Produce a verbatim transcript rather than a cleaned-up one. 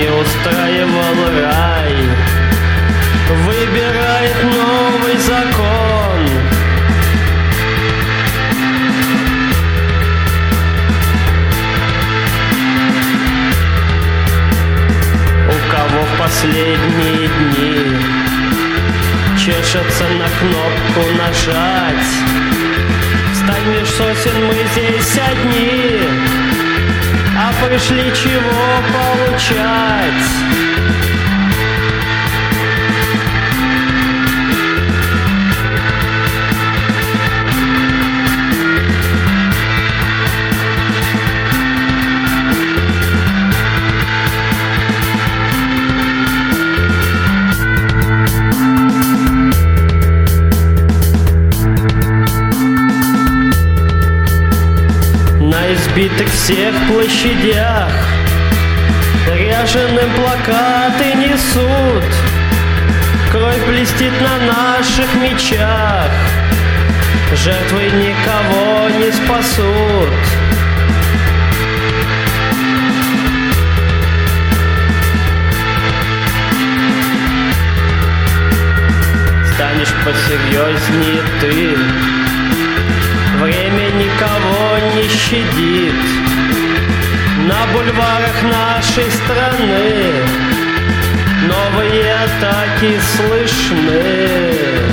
не устраивал рай, выбирает новый закон. У кого в последние дни чешется на кнопку нажать, встань меж сосен, мы здесь одни, а пришли чего получать. На избитых всех площадях ряженым плакаты несут, кровь блестит на наших мечах, жертвы никого не спасут. Станешь посерьезнее ты, время никого не щадит. На бульварах нашей страны новые атаки слышны.